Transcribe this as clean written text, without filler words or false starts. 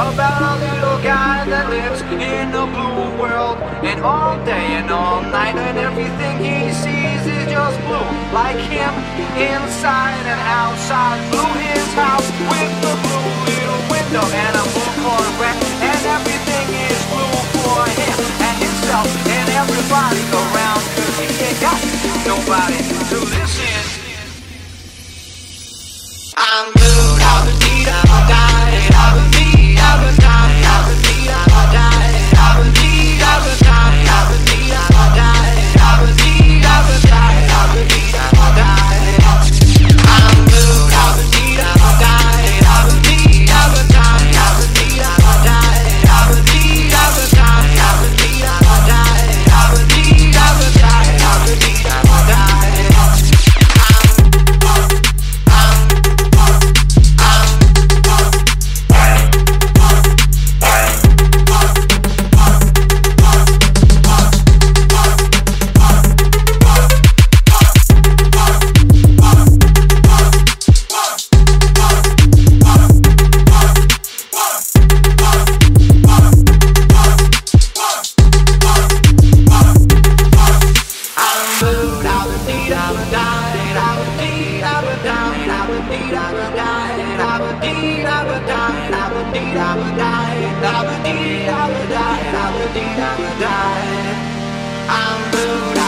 about a little guy that lives in a blue world, and all day and all night, and everything he sees is just blue. Like him, inside and outside. Blue his house with the blue little window and a blue Corvette, and everything is blue for him and himself and everybody around, 'cause he ain't got nobody to listen. I'm blue, I'll be die, I'll be die, I'll be die, I'll be die, I'll be die, I'll be die, I'll be die, I'll be die, I'll be die. I'm blue, I'll be die, I'll be die, I'll be die, I'll be die, I'll be die, I'll be die, I'll be die, I'll be die. I'm blue.